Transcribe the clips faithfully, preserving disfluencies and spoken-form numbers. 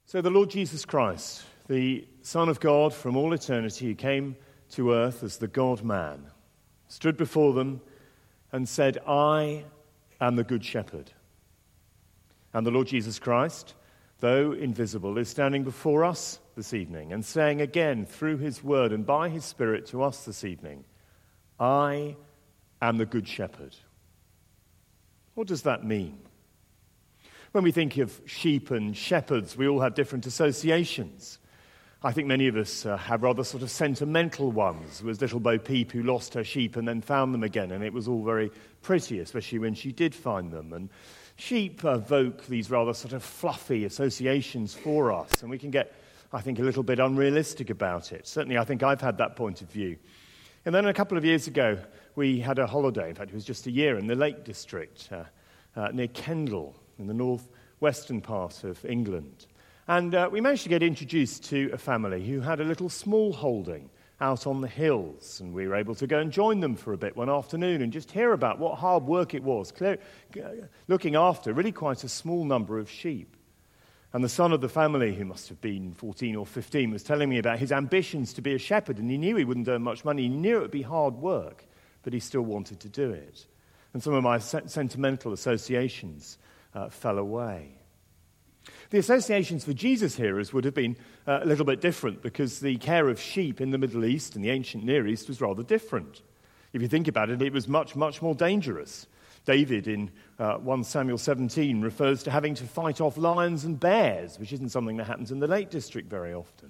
So the Lord Jesus Christ, the Son of God from all eternity, who came to earth as the God-man, stood before them and said, I am the Good Shepherd. And the Lord Jesus Christ, though invisible, is standing before us this evening and saying again through his word and by his Spirit to us this evening, I am the Good Shepherd. What does that mean? When we think of sheep and shepherds, we all have different associations. I think many of us uh, have rather sort of sentimental ones. There was little Bo Peep who lost her sheep and then found them again, and it was all very pretty, especially when she did find them. And sheep evoke these rather sort of fluffy associations for us, and we can get, I think, a little bit unrealistic about it. Certainly, I think I've had that point of view. And then a couple of years ago, we had a holiday. In fact, it was just a year in the Lake District uh, uh, near Kendal, in the northwestern part of England. And uh, we managed to get introduced to a family who had a little small holding out on the hills. And we were able to go and join them for a bit one afternoon and just hear about what hard work it was, clear, looking after really quite a small number of sheep. And the son of the family, who must have been fourteen or fifteen, was telling me about his ambitions to be a shepherd. And he knew he wouldn't earn much money. He knew it would be hard work, but he still wanted to do it. And some of my se- sentimental associations Uh, fell away. The associations for Jesus hearers would have been uh, a little bit different because the care of sheep in the Middle East and the ancient Near East was rather different. If you think about it, it was much, much more dangerous. David in uh, First Samuel seventeen refers to having to fight off lions and bears, which isn't something that happens in the Lake District very often.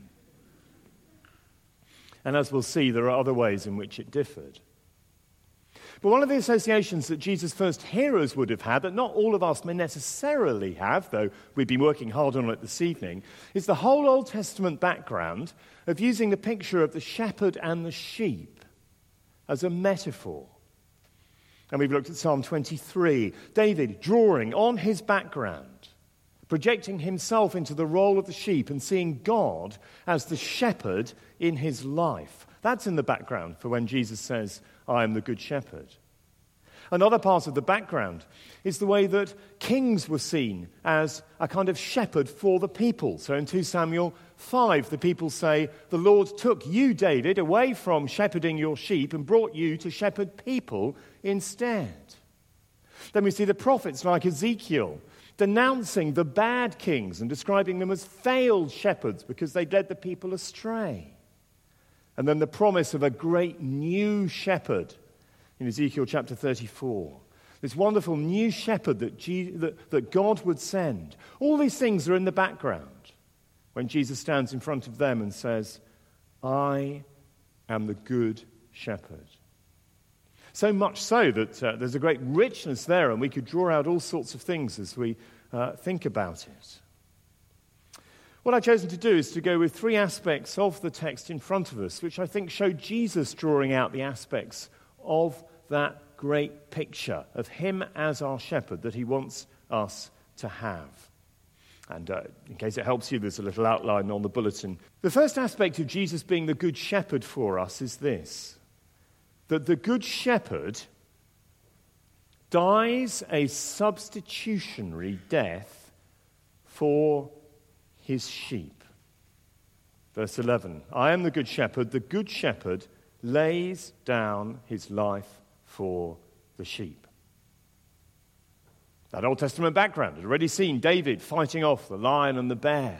And as we'll see, there are other ways in which it differed. But one of the associations that Jesus' first hearers would have had, that not all of us may necessarily have, though we've been working hard on it this evening, is the whole Old Testament background of using the picture of the shepherd and the sheep as a metaphor. And we've looked at Psalm twenty-three, David drawing on his background, projecting himself into the role of the sheep and seeing God as the shepherd in his life. That's in the background for when Jesus says, I am the Good Shepherd. Another part of the background is the way that kings were seen as a kind of shepherd for the people. So in Second Samuel five, the people say, the Lord took you, David, away from shepherding your sheep and brought you to shepherd people instead. Then we see the prophets like Ezekiel denouncing the bad kings and describing them as failed shepherds because they led the people astray. And then the promise of a great new shepherd in Ezekiel chapter thirty-four. This wonderful new shepherd that, Je- that, that God would send. All these things are in the background when Jesus stands in front of them and says, I am the good shepherd. So much so that uh, there's a great richness there, and we could draw out all sorts of things as we uh, think about it. What I've chosen to do is to go with three aspects of the text in front of us, which I think show Jesus drawing out the aspects of that great picture of him as our shepherd that he wants us to have. And uh, in case it helps you, there's a little outline on the bulletin. The first aspect of Jesus being the good shepherd for us is this, that the good shepherd dies a substitutionary death for his sheep. Verse eleven, I am the good shepherd. The good shepherd lays down his life for the sheep. That Old Testament background had already seen David fighting off the lion and the bear.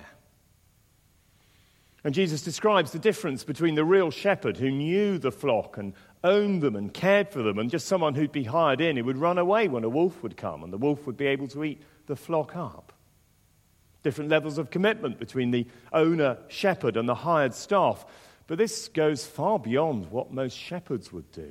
And Jesus describes the difference between the real shepherd who knew the flock and owned them and cared for them and just someone who'd be hired in who would run away when a wolf would come and the wolf would be able to eat the flock up. Different levels of commitment between the owner, shepherd, and the hired staff. But this goes far beyond what most shepherds would do.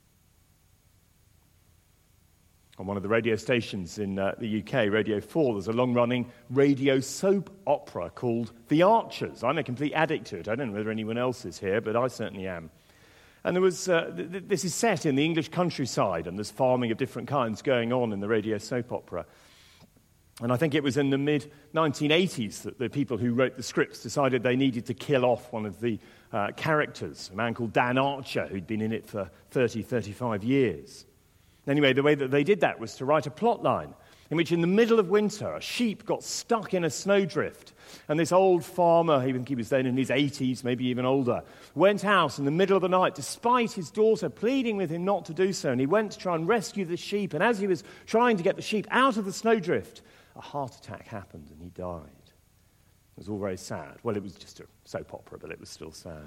On one of the radio stations in uh, the U K, Radio four, there's a long-running radio soap opera called The Archers. I'm a complete addict to it. I don't know whether anyone else is here, but I certainly am. And there was uh, th- th- this is set in the English countryside, and there's farming of different kinds going on in the radio soap opera. And I think it was in the mid nineteen eighties that the people who wrote the scripts decided they needed to kill off one of the uh, characters, a man called Dan Archer, who'd been in it for thirty, thirty-five years. Anyway, the way that they did that was to write a plot line in which in the middle of winter, a sheep got stuck in a snowdrift. And this old farmer, I think he was then in his eighties, maybe even older, went out in the middle of the night, despite his daughter pleading with him not to do so. And he went to try and rescue the sheep. And as he was trying to get the sheep out of the snowdrift, a heart attack happened and he died. It was all very sad. Well, it was just a soap opera, but it was still sad.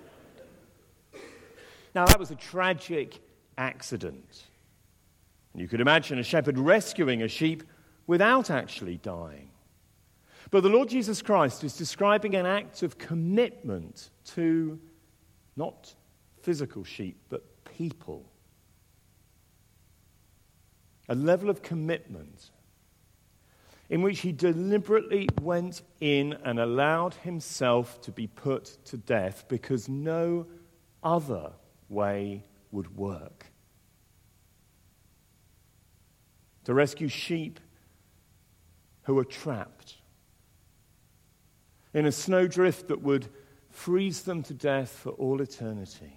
Now, that was a tragic accident. And you could imagine a shepherd rescuing a sheep without actually dying. But the Lord Jesus Christ is describing an act of commitment to not physical sheep, but people. A level of commitment in which he deliberately went in and allowed himself to be put to death because no other way would work. To rescue sheep who were trapped in a snowdrift that would freeze them to death for all eternity.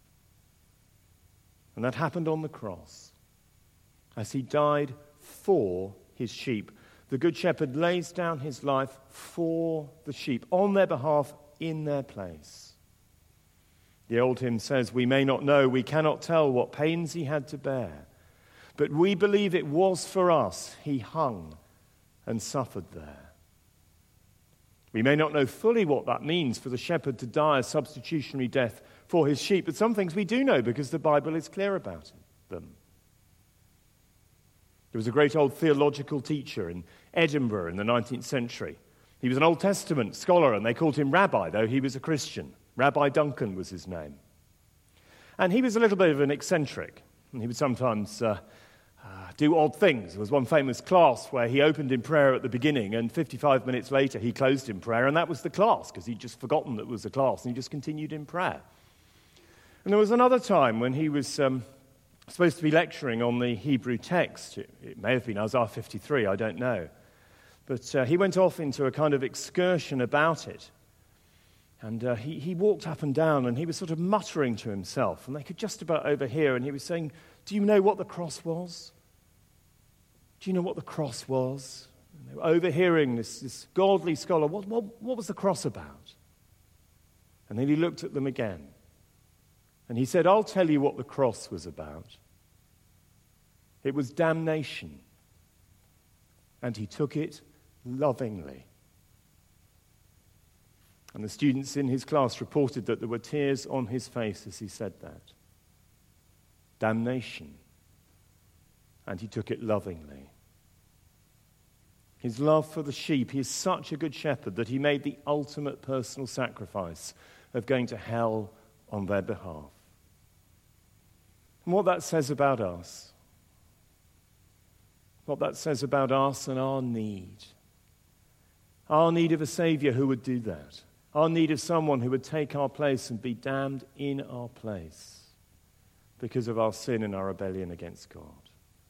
And that happened on the cross as he died for his sheep. The Good Shepherd lays down his life for the sheep, on their behalf, in their place. The old hymn says, "We may not know, we cannot tell what pains he had to bear, but we believe it was for us he hung and suffered there." We may not know fully what that means for the shepherd to die a substitutionary death for his sheep, but some things we do know because the Bible is clear about them. There was a great old theological teacher in Edinburgh in the nineteenth century. He was an Old Testament scholar, and they called him Rabbi, though he was a Christian. Rabbi Duncan was his name. And he was a little bit of an eccentric, and he would sometimes uh, uh, do odd things. There was one famous class where he opened in prayer at the beginning, and fifty-five minutes later he closed in prayer, and that was the class, because he'd just forgotten that it was a class, and he just continued in prayer. And there was another time when he was Um, supposed to be lecturing on the Hebrew text. It, it may have been Isaiah fifty-three, I don't know. But uh, he went off into a kind of excursion about it. And uh, he, he walked up and down, and he was sort of muttering to himself. And they could just about overhear, and he was saying, "Do you know what the cross was? Do you know what the cross was?" And they were overhearing this, this godly scholar. What, what, what was the cross about? And then he looked at them again. And he said, "I'll tell you what the cross was about. It was damnation. And he took it lovingly." And the students in his class reported that there were tears on his face as he said that. Damnation. And he took it lovingly. His love for the sheep, he is such a good shepherd that he made the ultimate personal sacrifice of going to hell on their behalf. And what that says about us, what that says about us and our need, our need of a Savior who would do that, our need of someone who would take our place and be damned in our place because of our sin and our rebellion against God.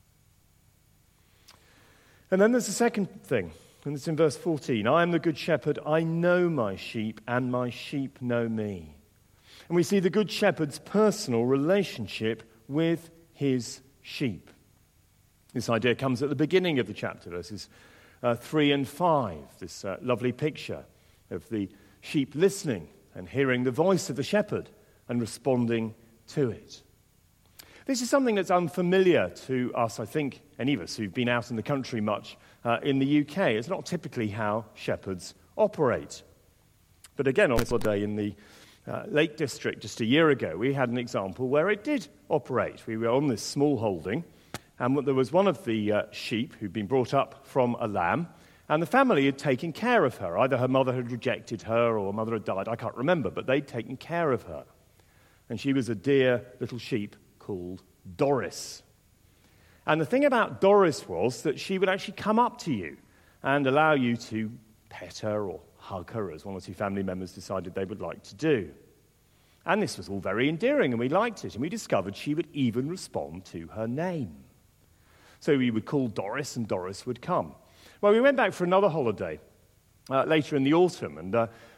And then there's the second thing, and it's in verse fourteen. "I am the good shepherd, I know my sheep, and my sheep know me." And we see the good shepherd's personal relationship with his sheep. This idea comes at the beginning of the chapter, verses uh, three and five, this uh, lovely picture of the sheep listening and hearing the voice of the shepherd and responding to it. This is something that's unfamiliar to us, I think, any of us who've been out in the country much uh, in the U K. It's not typically how shepherds operate. But again, on this day in the Uh, Lake District just a year ago, we had an example where it did operate. We were on this small holding, and there was one of the uh, sheep who'd been brought up from a lamb, and the family had taken care of her. Either her mother had rejected her or her mother had died, I can't remember, but they'd taken care of her. And she was a dear little sheep called Doris. And the thing about Doris was that she would actually come up to you and allow you to pet her or hug her, as one or two family members decided they would like to do. And this was all very endearing, and we liked it, and we discovered she would even respond to her name. So we would call Doris, and Doris would come. Well, we went back for another holiday uh, later in the autumn, and uh,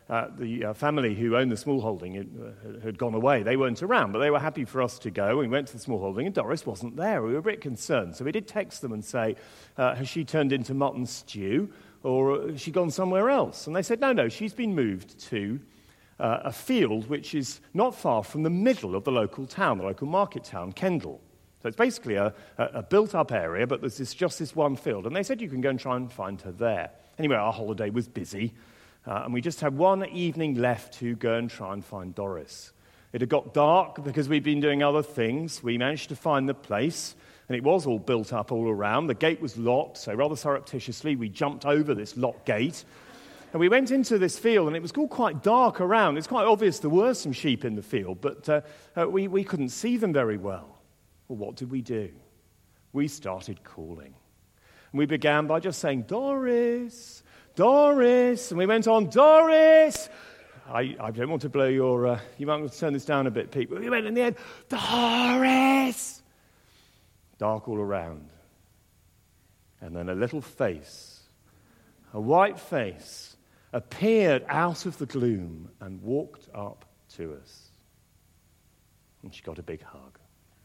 uh, the uh, family who owned the small holding had, had gone away. They weren't around, but they were happy for us to go. We went to the small holding, and Doris wasn't there. We were a bit concerned. So we did text them and say, uh, has she turned into mutton stew, or has she gone somewhere else? And they said, no, no, she's been moved to uh, a field which is not far from the middle of the local town, the local market town, Kendal. So it's basically a, a, a built-up area, but there's this, just this one field. And they said you can go and try and find her there. Anyway, our holiday was busy, uh, and we just had one evening left to go and try and find Doris. It had got dark because we'd been doing other things. We managed to find the place, and it was all built up all around. The gate was locked, so rather surreptitiously we jumped over this locked gate. And we went into this field, and it was all quite dark around. It's quite obvious there were some sheep in the field, but uh, uh, we, we couldn't see them very well. Well, what did we do? We started calling. And we began by just saying, Doris, Doris. And we went on, Doris. I, I don't want to blow your, uh, you might want to turn this down a bit, Pete. But we went in the end, Doris. Dark all around. And then a little face, a white face, appeared out of the gloom and walked up to us. And she got a big hug.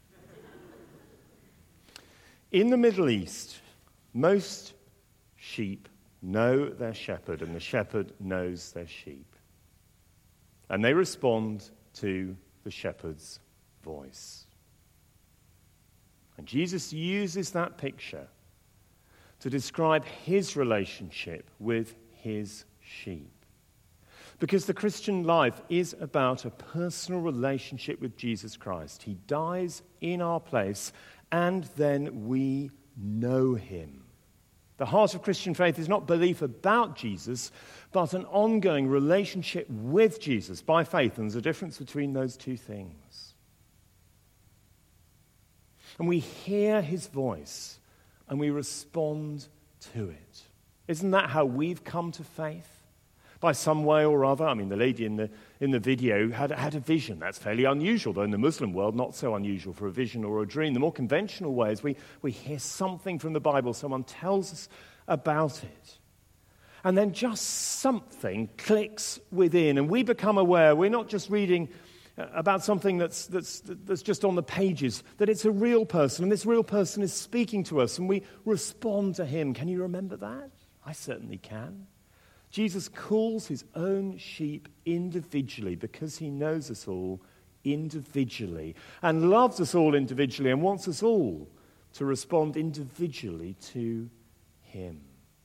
In the Middle East, most sheep know their shepherd, and the shepherd knows their sheep. And they respond to the shepherd's voice. And Jesus uses that picture to describe his relationship with his sheep. Because the Christian life is about a personal relationship with Jesus Christ. He dies in our place, and then we know him. The heart of Christian faith is not belief about Jesus, but an ongoing relationship with Jesus by faith. And there's a difference between those two things. And we hear his voice, and we respond to it. Isn't that how we've come to faith? By some way or other. I mean, the lady in the in the video had, had a vision. That's fairly unusual, though in the Muslim world, not so unusual for a vision or a dream. The more conventional way is we, we hear something from the Bible. Someone tells us about it. And then just something clicks within, and we become aware. We're not just reading about something that's, that's, that's just on the pages, that it's a real person, and this real person is speaking to us, and we respond to him. Can you remember that? I certainly can. Jesus calls his own sheep individually because he knows us all individually and loves us all individually and wants us all to respond individually to him.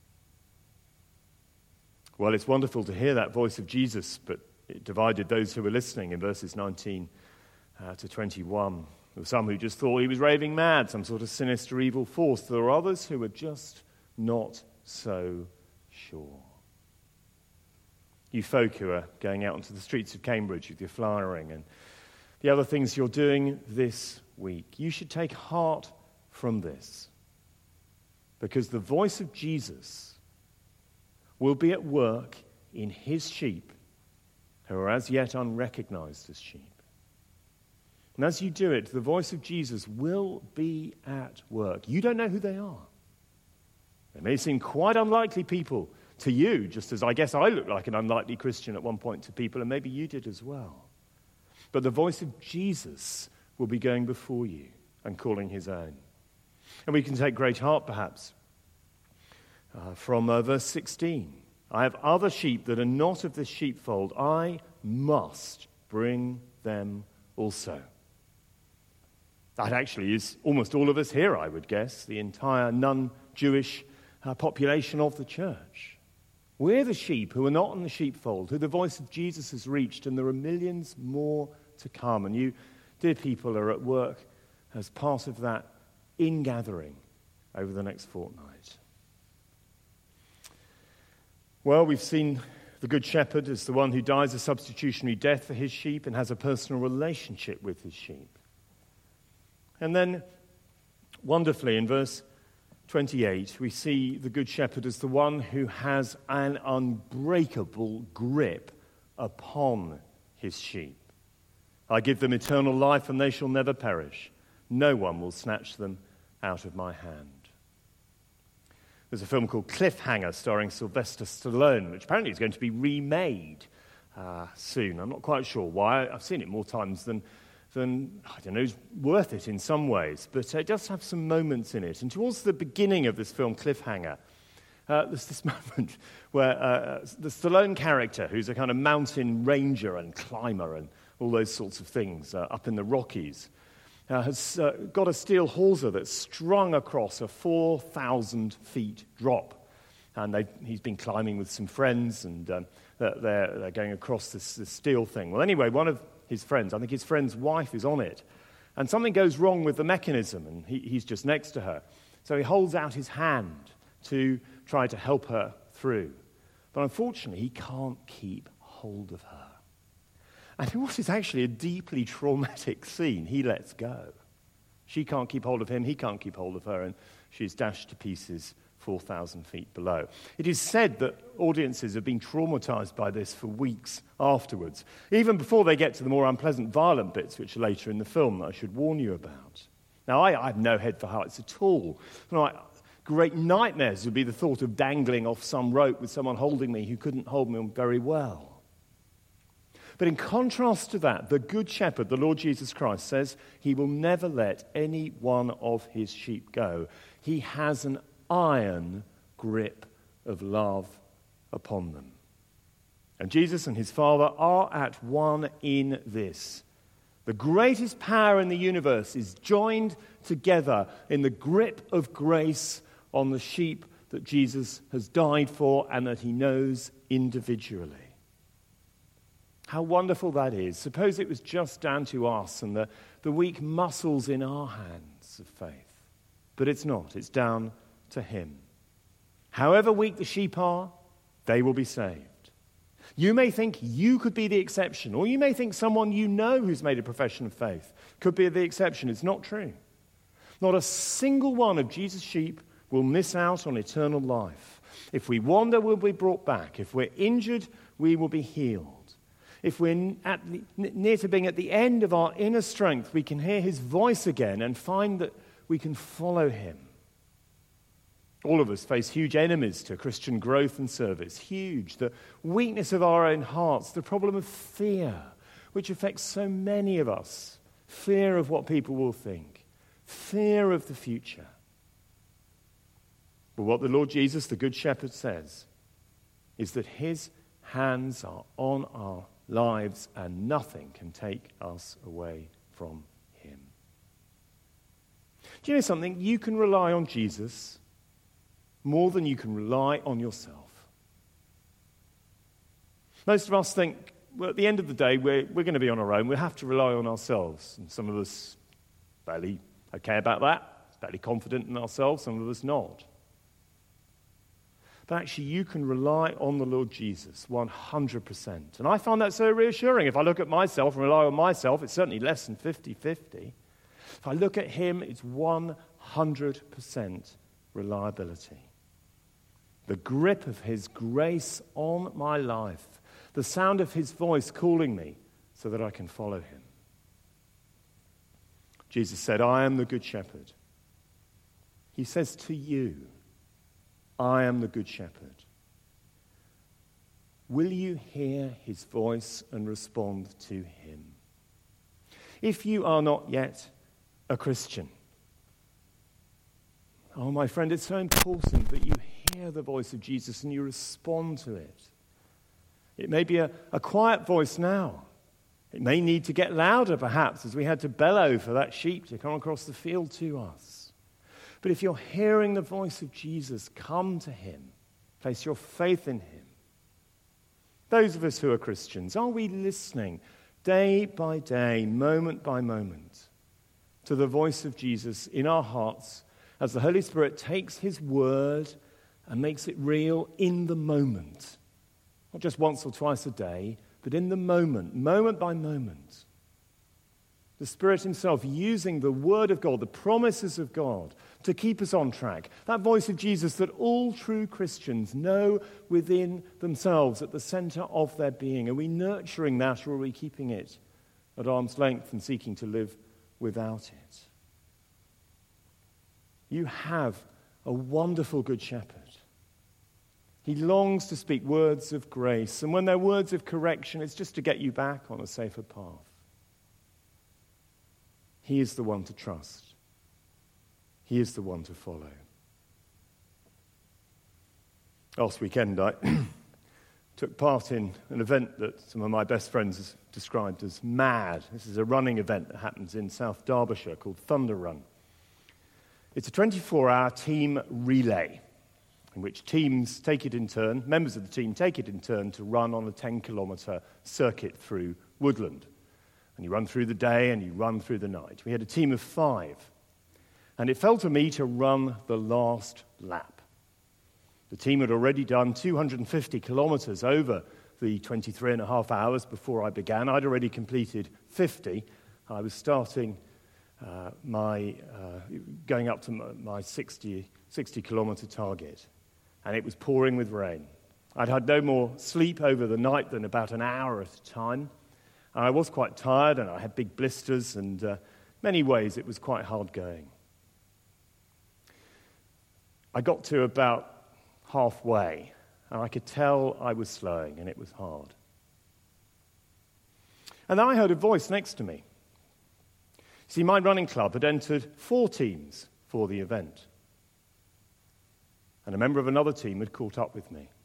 Well, it's wonderful to hear that voice of Jesus, but it divided those who were listening in verses nineteen uh, to twenty-one. There were some who just thought he was raving mad, some sort of sinister evil force. There were others who were just not so sure. You folk who are going out onto the streets of Cambridge with your flyering and the other things you're doing this week, you should take heart from this, because the voice of Jesus will be at work in his sheep who are as yet unrecognized as sheep. And as you do it, the voice of Jesus will be at work. You don't know who they are. They may seem quite unlikely people to you, just as I guess I looked like an unlikely Christian at one point to people, and maybe you did as well. But the voice of Jesus will be going before you and calling his own. And we can take great heart, perhaps, uh, from uh, verse sixteen. I have other sheep that are not of this sheepfold. I must bring them also. That actually is almost all of us here, I would guess, the entire non-Jewish uh, population of the church. We're the sheep who are not in the sheepfold, who the voice of Jesus has reached, and there are millions more to come. And you, dear people, are at work as part of that ingathering over the next fortnight. Well, we've seen the Good Shepherd as the one who dies a substitutionary death for his sheep and has a personal relationship with his sheep. And then, wonderfully, in verse twenty-eight, we see the Good Shepherd as the one who has an unbreakable grip upon his sheep. I give them eternal life, and they shall never perish. No one will snatch them out of my hand. There's a film called Cliffhanger starring Sylvester Stallone, which apparently is going to be remade uh, soon. I'm not quite sure why. I've seen it more times than, than I don't know, it's worth it in some ways. But it does have some moments in it. And towards the beginning of this film, Cliffhanger, uh, there's this moment where uh, the Stallone character, who's a kind of mountain ranger and climber and all those sorts of things uh, up in the Rockies, uh, has uh, got a steel hawser that's strung across a four thousand feet drop. And he's been climbing with some friends, and um, they're, they're going across this, this steel thing. Well, anyway, one of his friends, I think his friend's wife is on it, and something goes wrong with the mechanism, and he, he's just next to her. So he holds out his hand to try to help her through. But unfortunately, he can't keep hold of her. And in what is actually a deeply traumatic scene, he lets go. She can't keep hold of him, he can't keep hold of her, and she's dashed to pieces four thousand feet below. It is said that audiences have been traumatized by this for weeks afterwards, even before they get to the more unpleasant, violent bits, which are later in the film that I should warn you about. Now, I, I have no head for heights at all. My great nightmares would be the thought of dangling off some rope with someone holding me who couldn't hold me very well. But in contrast to that, the Good Shepherd, the Lord Jesus Christ, says he will never let any one of his sheep go. He has an iron grip of love upon them. And Jesus and his Father are at one in this. The greatest power in the universe is joined together in the grip of grace on the sheep that Jesus has died for and that he knows individually. How wonderful that is. Suppose it was just down to us and the, the weak muscles in our hands of faith. But it's not. It's down to him. However weak the sheep are, they will be saved. You may think you could be the exception, or you may think someone you know who's made a profession of faith could be the exception. It's not true. Not a single one of Jesus' sheep will miss out on eternal life. If we wander, we'll be brought back. If we're injured, we will be healed. If we're at the, near to being at the end of our inner strength, we can hear his voice again and find that we can follow him. All of us face huge enemies to Christian growth and service. Huge. The weakness of our own hearts, the problem of fear, which affects so many of us. Fear of what people will think. Fear of the future. But what the Lord Jesus, the Good Shepherd, says is that his hands are on our lives and nothing can take us away from him. Do you know something? You can rely on Jesus more than you can rely on yourself. Most of us think, well, at the end of the day, we're, we're going to be on our own. We have to rely on ourselves. And some of us fairly okay about that, fairly confident in ourselves, some of us not. But actually, you can rely on the Lord Jesus one hundred percent. And I find that so reassuring. If I look at myself and rely on myself, it's certainly less than fifty-fifty. If I look at him, it's one hundred percent reliability. The grip of his grace on my life, the sound of his voice calling me so that I can follow him. Jesus said, I am the Good Shepherd. He says to you, I am the Good Shepherd. Will you hear his voice and respond to him? If you are not yet a Christian, oh, my friend, it's so important that you hear the voice of Jesus and you respond to it. It may be a, a quiet voice now. It may need to get louder, perhaps, as we had to bellow for that sheep to come across the field to us. But if you're hearing the voice of Jesus, come to him. Place your faith in him. Those of us who are Christians, are we listening day by day, moment by moment, to the voice of Jesus in our hearts as the Holy Spirit takes his word and makes it real in the moment? Not just once or twice a day, but in the moment, moment by moment. The Spirit himself using the word of God, the promises of God, to keep us on track. That voice of Jesus that all true Christians know within themselves at the center of their being. Are we nurturing that, or are we keeping it at arm's length and seeking to live without it? You have a wonderful Good Shepherd. He longs to speak words of grace, and when they're words of correction, it's just to get you back on a safer path. He is the one to trust. He is the one to follow. Last weekend, I took part in an event that some of my best friends described as mad. This is a running event that happens in South Derbyshire called Thunder Run. It's a twenty-four hour team relay in which teams take it in turn, members of the team take it in turn to run on a ten kilometre circuit through woodland. And you run through the day and you run through the night. We had a team of five. And it fell to me to run the last lap. The team had already done two hundred fifty kilometres over the twenty-three and a half hours before I began. I'd already completed fifty. I was starting uh, my, uh, going up to my sixty, sixty kilometre target. And it was pouring with rain. I'd had no more sleep over the night than about an hour at a time. And I was quite tired, and I had big blisters, and uh, many ways it was quite hard going. I got to about halfway, and I could tell I was slowing, and it was hard. And then I heard a voice next to me. See, my running club had entered four teams for the event. And a member of another team had caught up with me.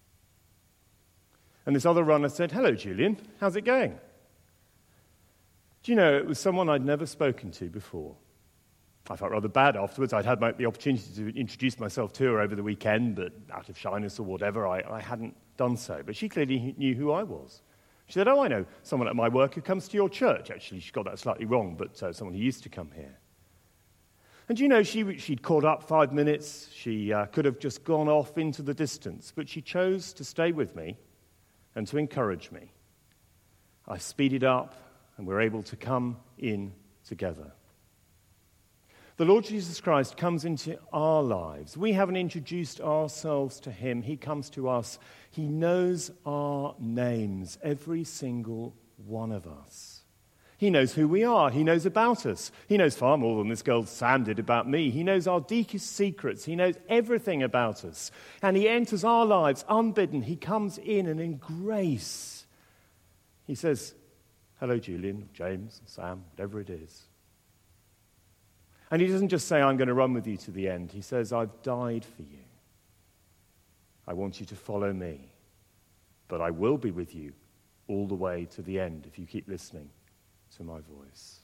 And this other runner said, "Hello, Julian, how's it going?" Do you know, it was someone I'd never spoken to before. I felt rather bad afterwards. I'd had my, the opportunity to introduce myself to her over the weekend, but out of shyness or whatever, I, I hadn't done so. But she clearly knew who I was. She said, "Oh, I know someone at my work who comes to your church." Actually, she got that slightly wrong, but uh, someone who used to come here. And you know, she, she'd caught up five minutes. She uh, could have just gone off into the distance, but she chose to stay with me and to encourage me. I speeded up, and we're able to come in together. The Lord Jesus Christ comes into our lives. We haven't introduced ourselves to him. He comes to us. He knows our names, every single one of us. He knows who we are. He knows about us. He knows far more than this girl Sam did about me. He knows our deepest secrets. He knows everything about us. And he enters our lives unbidden. He comes in, and in grace, he says, "Hello, Julian, James, Sam, whatever it is." And he doesn't just say, "I'm going to run with you to the end." He says, "I've died for you. I want you to follow me. But I will be with you all the way to the end if you keep listening to my voice."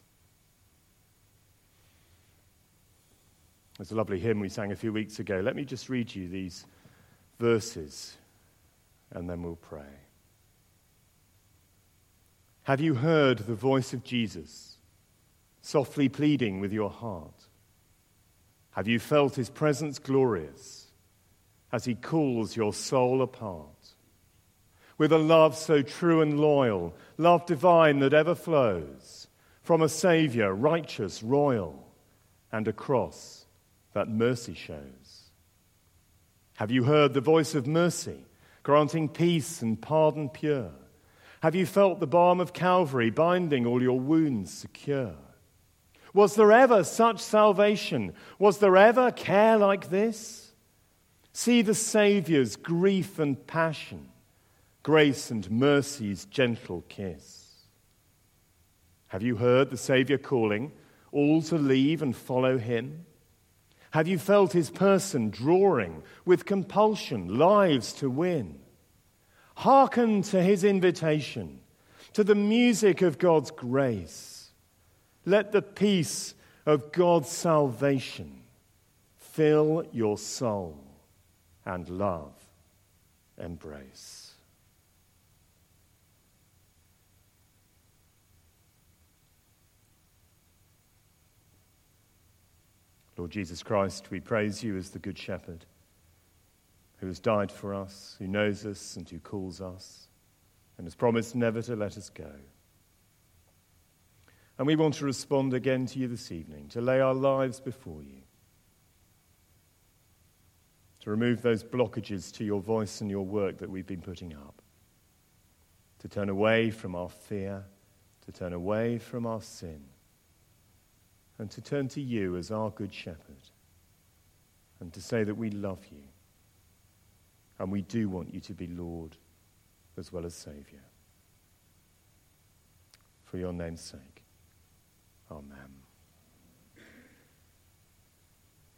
There's a lovely hymn we sang a few weeks ago. Let me just read you these verses, and then we'll pray. Have you heard the voice of Jesus, softly pleading with your heart? Have you felt his presence glorious as he calls your soul apart? With a love so true and loyal, love divine that ever flows from a Savior, righteous, royal, and a cross that mercy shows. Have you heard the voice of mercy, granting peace and pardon pure? Have you felt the balm of Calvary, binding all your wounds secure? Was there ever such salvation? Was there ever care like this? See the Saviour's grief and passion, grace and mercy's gentle kiss. Have you heard the Saviour calling all to leave and follow him? Have you felt his person drawing with compulsion lives to win? Hearken to his invitation, to the music of God's grace. Let the peace of God's salvation fill your soul and love embrace. Lord Jesus Christ, we praise you as the Good Shepherd who has died for us, who knows us and who calls us, and has promised never to let us go. And we want to respond again to you this evening, to lay our lives before you, to remove those blockages to your voice and your work that we've been putting up, to turn away from our fear, to turn away from our sin, and to turn to you as our Good Shepherd, and to say that we love you, And we do want you to be Lord as well as Saviour. For your name's sake. Amen.